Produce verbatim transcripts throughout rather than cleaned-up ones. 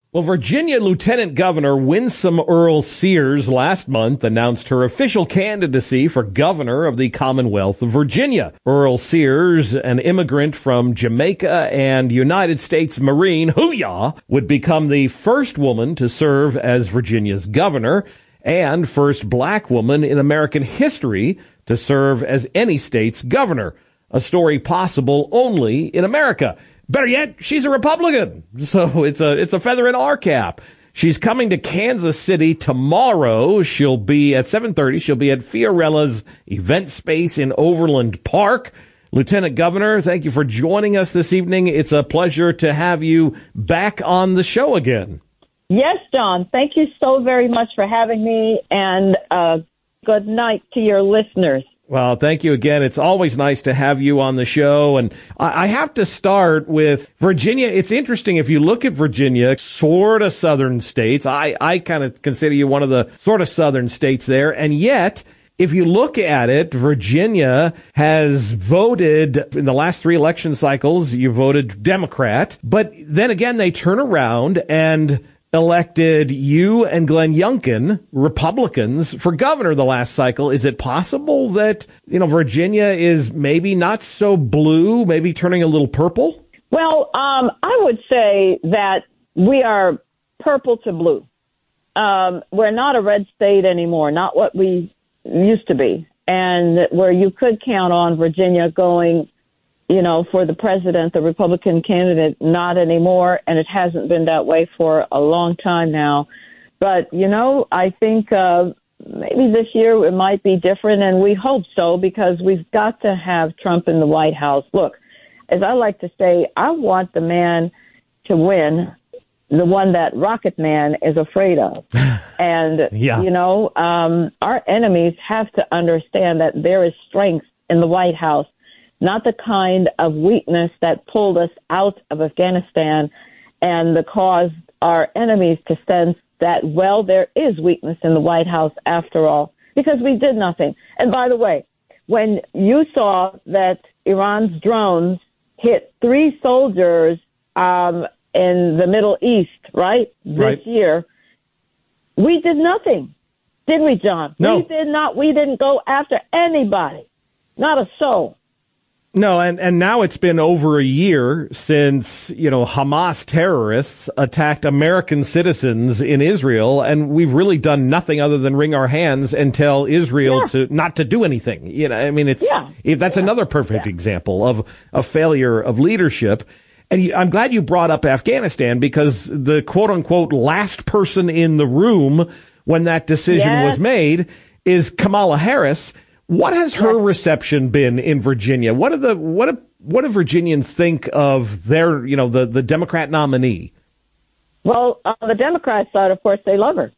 Well, Virginia Lieutenant Governor Winsome Earl Sears last month announced her official candidacy for governor of the Commonwealth of Virginia. Earl Sears, an immigrant from Jamaica and United States Marine, hoo-yah, would become the first woman to serve as Virginia's governor and first black woman in American history to serve as any state's governor, a story possible only in America. Better yet, she's a Republican, so it's a it's a feather in our cap. She's coming to Kansas City tomorrow. She'll be at seven thirty. She'll be at Fiorella's event space in Overland Park. Lieutenant Governor, thank you for joining us this evening. It's a pleasure to have you back on the show again. Yes, John. Thank you so very much for having me, and uh, good night to your listeners. Well, thank you again. It's always nice to have you on the show. And I have to start with Virginia. It's interesting. If you look at Virginia, sort of southern states, I, I kind of consider you one of the sort of southern states there. And yet, if you look at it, Virginia has voted in the last three election cycles, you voted Democrat. But then again, they turn around and elected you and Glenn Youngkin, Republicans, for governor the last cycle. Is it possible that, you know, Virginia is maybe not so blue, maybe turning a little purple? Well, um, I would say that we are purple to blue. Um, we're not a red state anymore, not what we used to be. And where you could count on Virginia going, you know, for the president, the Republican candidate, not anymore. And it hasn't been that way for a long time now. But, you know, I think uh, maybe this year it might be different, and we hope so, because we've got to have Trump in the White House. Look, as I like to say, I want the man to win, the one that Rocket Man is afraid of. And, yeah. you know, um, our enemies have to understand that there is strength in the White House, not the kind of weakness that pulled us out of Afghanistan and that caused our enemies to sense that, well, there is weakness in the White House after all, because we did nothing. And by the way, when you saw that Iran's drones hit three soldiers um, in the Middle East, right, this right. year, we did nothing, did we, John? No. We did not. We didn't go after anybody, not a soul. No, and, and now it's been over a year since, you know, Hamas terrorists attacked American citizens in Israel, and we've really done nothing other than wring our hands and tell Israel yeah. to not to do anything. You know, I mean, it's yeah. if that's yeah. another perfect yeah. example of a failure of leadership. And you, I'm glad you brought up Afghanistan, because the quote unquote last person in the room when that decision yes. was made is Kamala Harris. What has her reception been in Virginia? What do the what do, what do Virginians think of their, you know, the, the Democrat nominee? Well, on the Democrat side, of course, they love her.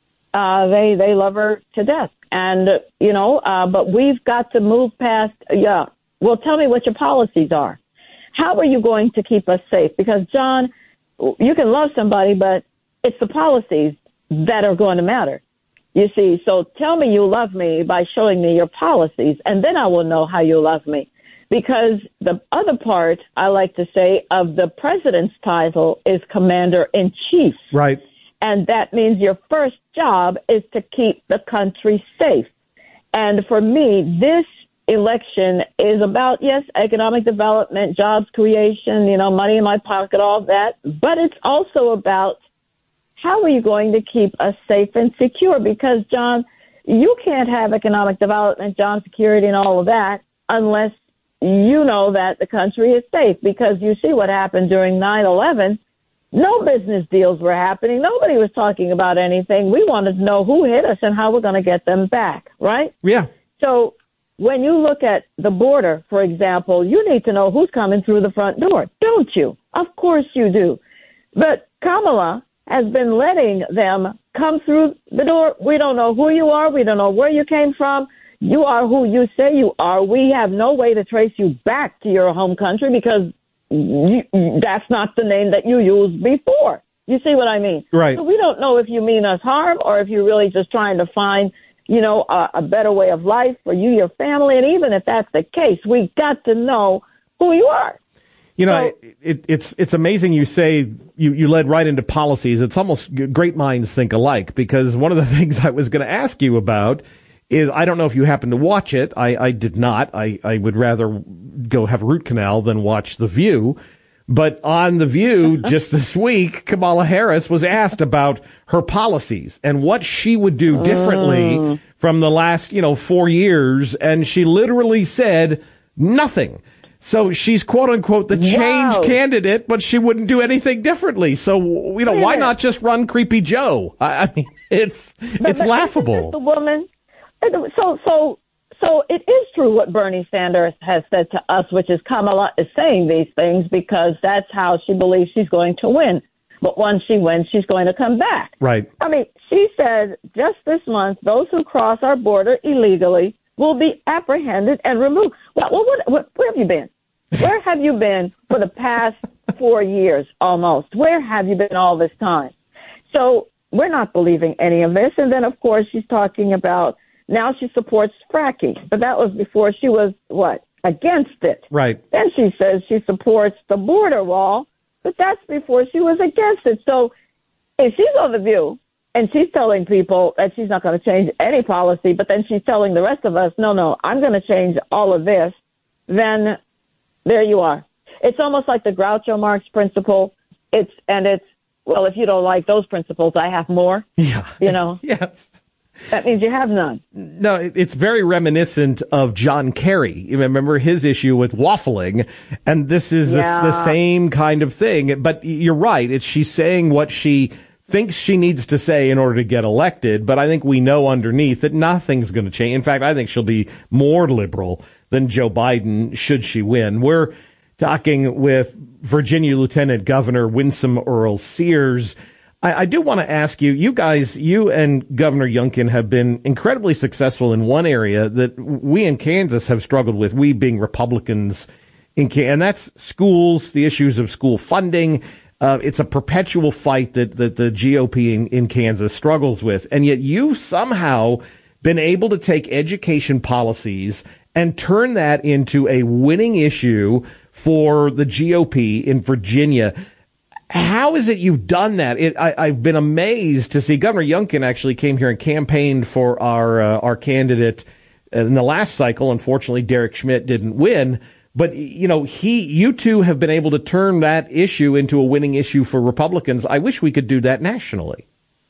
Uh, they they love her to death, and uh, you know. Uh, but we've got to move past. Yeah. Well, tell me what your policies are. How are you going to keep us safe? Because John, you can love somebody, but it's the policies that are going to matter. You see, so tell me you love me by showing me your policies, and then I will know how you love me. Because the other part, I like to say, of the president's title is commander-in-chief. Right. And that means your first job is to keep the country safe. And for me, this election is about, yes, economic development, jobs creation, you know, money in my pocket, all that. But it's also about how are you going to keep us safe and secure? Because, John, you can't have economic development, job security, and all of that unless you know that the country is safe. Because you see what happened during nine eleven. No business deals were happening. Nobody was talking about anything. We wanted to know who hit us and how we're going to get them back, right? Yeah. So when you look at the border, for example, you need to know who's coming through the front door, don't you? Of course you do. But Kamala has been letting them come through the door. We don't know who you are. We don't know where you came from. You are who you say you are. We have no way to trace you back to your home country because you, that's not the name that you used before. You see what I mean? Right. So we don't know if you mean us harm or if you're really just trying to find, you know, a, a better way of life for you, your family. And even if that's the case, we got to know who you are. You know, So, it, it, it's it's amazing you say you, you led right into policies. It's almost great minds think alike, because one of the things I was going to ask you about is, I don't know if you happen to watch it. I, I did not. I, I would rather go have a root canal than watch The View. But on The View just this week, Kamala Harris was asked about her policies and what she would do differently mm. from the last, you know, four years. And she literally said nothing. So she's, quote unquote, the change wow. candidate, but she wouldn't do anything differently. So, you know, why not just run Creepy Joe? I, I mean, it's but, it's but laughable. The woman. So, so, so it is true what Bernie Sanders has said to us, which is Kamala is saying these things because that's how she believes she's going to win. But once she wins, she's going to come back. Right. I mean, she said just this month, those who cross our border illegally will be apprehended and removed. Well, what, what, where have you been? Where have you been for the past four years almost? Where have you been all this time? So we're not believing any of this. And then, of course, she's talking about now she supports fracking. But that was before she was, what, against it. Right. Then she says she supports the border wall, but that's before she was against it. So if she's on The View, and she's telling people that she's not going to change any policy, but then she's telling the rest of us, no, no, I'm going to change all of this, then there you are. It's almost like the Groucho Marx principle. It's and it's, well, if you don't like those principles, I have more. Yeah. You know? Yes. That means you have none. No, it's very reminiscent of John Kerry. You remember his issue with waffling, and this is yeah. this, the same kind of thing. But you're right. It's she's saying what she thinks she needs to say in order to get elected, but I think we know underneath that nothing's going to change. In fact, I think she'll be more liberal than Joe Biden should she win. We're talking with Virginia Lieutenant Governor Winsome Earl Sears. I, I do want to ask you, you guys, you and Governor Youngkin have been incredibly successful in one area that we in Kansas have struggled with, we being Republicans in Kansas, and that's schools, the issues of school funding. Uh, it's a perpetual fight that, that the G O P in, in Kansas struggles with. And yet you've somehow been able to take education policies and turn that into a winning issue for the G O P in Virginia. How is it you've done that? It, I, I've been amazed to see Governor Youngkin actually came here and campaigned for our uh, our candidate in the last cycle. Unfortunately, Derek Schmidt didn't win. But, you know, he, you two have been able to turn that issue into a winning issue for Republicans. I wish we could do that nationally.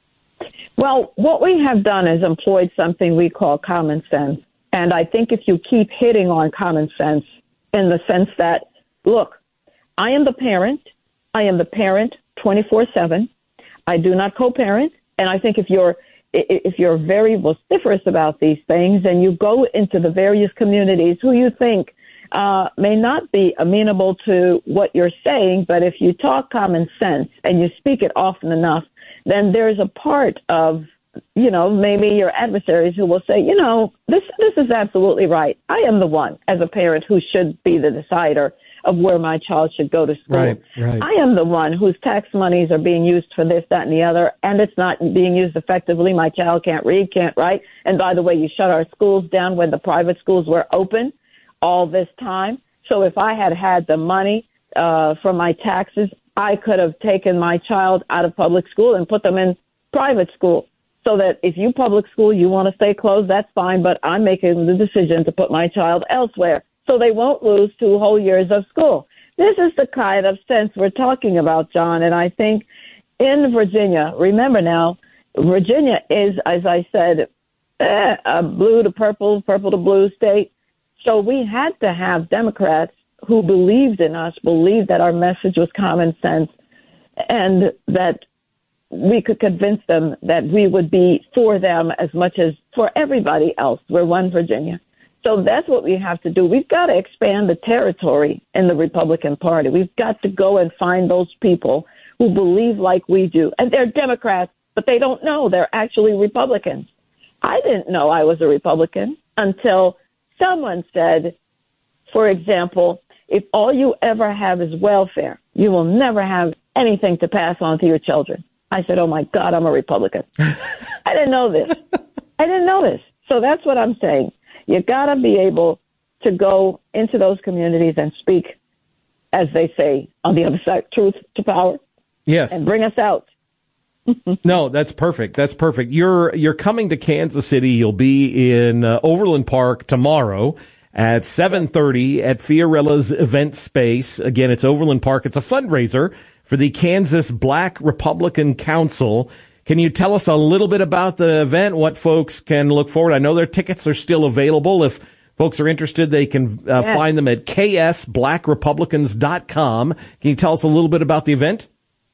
Well, what we have done is employed something we call common sense. And I think if you keep hitting on common sense in the sense that, look, I am the parent. I am the parent twenty-four seven. I do not co-parent. And I think if you're if you're very vociferous about these things and you go into the various communities who you think Uh, may not be amenable to what you're saying, but if you talk common sense and you speak it often enough, then there's a part of, you know, maybe your adversaries who will say, you know, this this is absolutely right. I am the one, as a parent, who should be the decider of where my child should go to school. Right, right. I am the one whose tax monies are being used for this, that, and the other, and it's not being used effectively. My child can't read, can't write. And by the way, you shut our schools down when the private schools were open all this time. So if I had had the money uh, from my taxes, I could have taken my child out of public school and put them in private school. So that if you public school, you want to stay closed, that's fine, but I'm making the decision to put my child elsewhere so they won't lose two whole years of school. This is the kind of sense we're talking about, John, and I think in Virginia, remember now, Virginia is, as I said, eh, a blue to purple, purple to blue state. So we had to have Democrats who believed in us, believed that our message was common sense, and that we could convince them that we would be for them as much as for everybody else. We're one Virginia. So that's what we have to do. We've got to expand the territory in the Republican Party. We've got to go and find those people who believe like we do. And they're Democrats, but they don't know they're actually Republicans. I didn't know I was a Republican until someone said, for example, if all you ever have is welfare, you will never have anything to pass on to your children. I said, oh, my God, I'm a Republican. I didn't know this. I didn't know this. So that's what I'm saying. You got to be able to go into those communities and speak as they say on the other side, truth to power. Yes. And bring us out. No, that's perfect. That's perfect. You're you're coming to Kansas City. You'll be in uh, Overland Park tomorrow at seven thirty at Fiorella's event space. Again, it's Overland Park. It's a fundraiser for the Kansas Black Republican Council. Can you tell us a little bit about the event, what folks can look forward? I know their tickets are still available. If folks are interested, they can uh, yes. find them at k s black republicans dot com. Can you tell us a little bit about the event?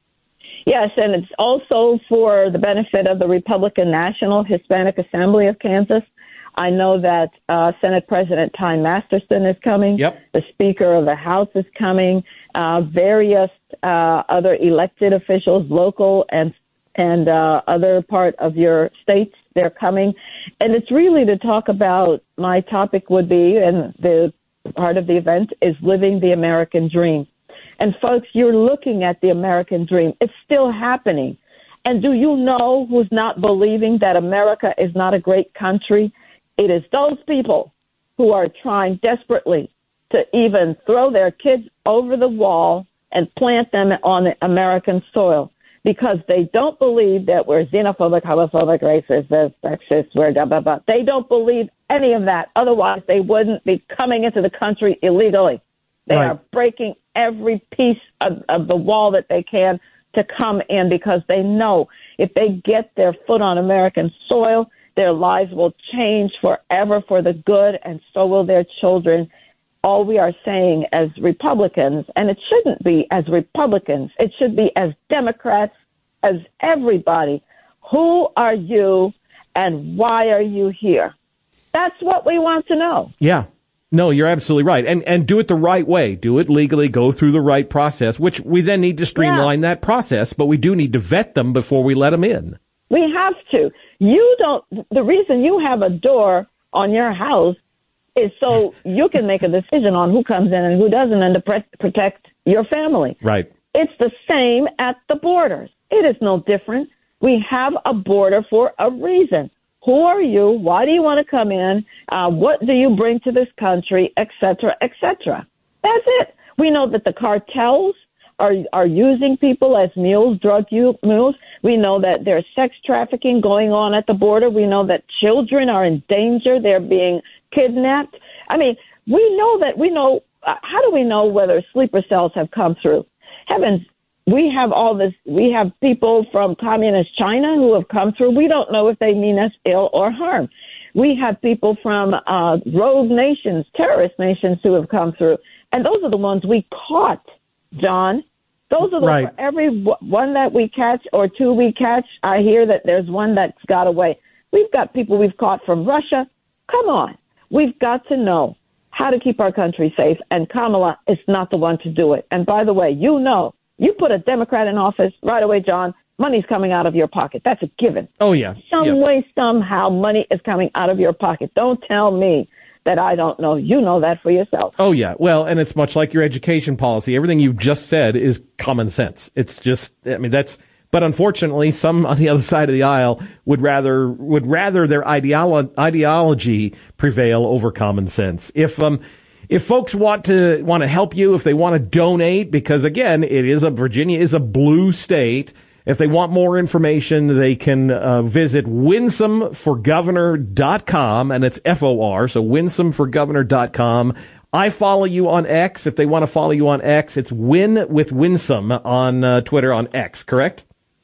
Yes, and it's also for the benefit of the Republican National Hispanic Assembly of Kansas. I know that uh, Senate President Ty Masterson is coming. Yep. The Speaker of the House is coming. Uh, various uh, other elected officials, local and and uh, other part of your states, they're coming. And it's really to talk about, my topic would be, and the part of the event is living the American dream. And folks, you're looking at the American dream. It's still happening. And do you know who's not believing that America is not a great country? It is those people who are trying desperately to even throw their kids over the wall and plant them on American soil because they don't believe that we're xenophobic, homophobic, racist, sexist, we're blah, blah, blah. They don't believe any of that. Otherwise, they wouldn't be coming into the country illegally. They Right. are breaking every piece of, of the wall that they can to come in because they know if they get their foot on American soil, their lives will change forever for the good, and so will their children. All we are saying as Republicans, and it shouldn't be as Republicans, it should be as Democrats, as everybody, who are you and why are you here? That's what we want to know. Yeah. No, you're absolutely right. And and do it the right way. Do it legally. Go through the right process, which we then need to streamline yeah. that process. But we do need to vet them before we let them in. We have to. You don't. The reason you have a door on your house is so you can make a decision on who comes in and who doesn't and to pre- protect your family. Right. It's the same at the borders. It is no different. We have a border for a reason. Who are you? Why do you want to come in? Uh, what do you bring to this country, et cetera, et cetera? That's it. We know that the cartels are are using people as mules, drug mules. We know that there's sex trafficking going on at the border. We know that children are in danger. They're being kidnapped. I mean, we know that we know. Uh, how do we know whether sleeper cells have come through? Heavens. We have all this, we have people from communist China who have come through. We don't know if they mean us ill or harm. We have people from uh, rogue nations, terrorist nations who have come through. And those are the ones we caught, John. Those are the right. for every one that we catch or two we catch, I hear that there's one that's got away. We've got people we've caught from Russia. Come on. We've got to know how to keep our country safe. And Kamala is not the one to do it. And by the way, you know, you put a Democrat in office right away, John, money's coming out of your pocket. That's a given. Oh, yeah. Some yeah. way, somehow, money is coming out of your pocket. Don't tell me that I don't know. You know that for yourself. Oh, yeah. Well, and it's much like your education policy. Everything you've just said is common sense. It's just, I mean, that's, but unfortunately, some on the other side of the aisle would rather, would rather their ideolo- ideology prevail over common sense. If, um, If folks want to want to help you, if they want to donate, because again, it is a Virginia is a blue state. If they want more information, they can uh, visit winsome for governor dot com, and it's F O R, so winsome for governor dot com. I follow you on X. If they want to follow you on X, it's Win with Winsome on uh, Twitter on X, correct?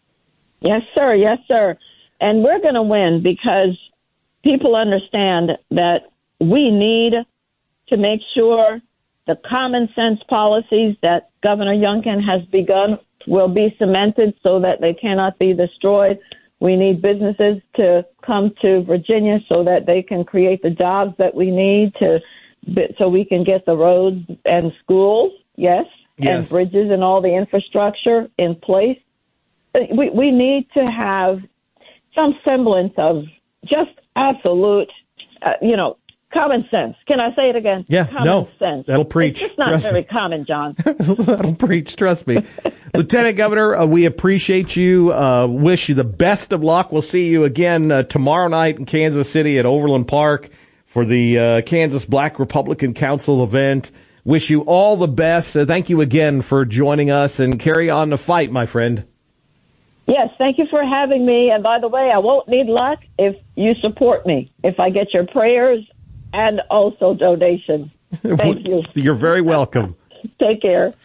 Yes, sir. Yes, sir. And we're going to win because people understand that we need to make sure the common sense policies that Governor Youngkin has begun will be cemented so that they cannot be destroyed. We need businesses to come to Virginia so that they can create the jobs that we need to, so we can get the roads and schools, yes, yes. and bridges and all the infrastructure in place. We, we need to have some semblance of just absolute, uh, you know, common sense. Can I say it again? Yeah, common no, sense. That'll preach. It's just not trust very me. common, John. That'll preach. Trust me. Lieutenant Governor, uh, we appreciate you. Uh, wish you the best of luck. We'll see you again uh, tomorrow night in Kansas City at Overland Park for the uh, Kansas Black Republican Council event. Wish you all the best. Uh, thank you again for joining us, and carry on the fight, my friend. Yes, thank you for having me. And by the way, I won't need luck if you support me, if I get your prayers and also donations. Thank you. You're very welcome. Take care.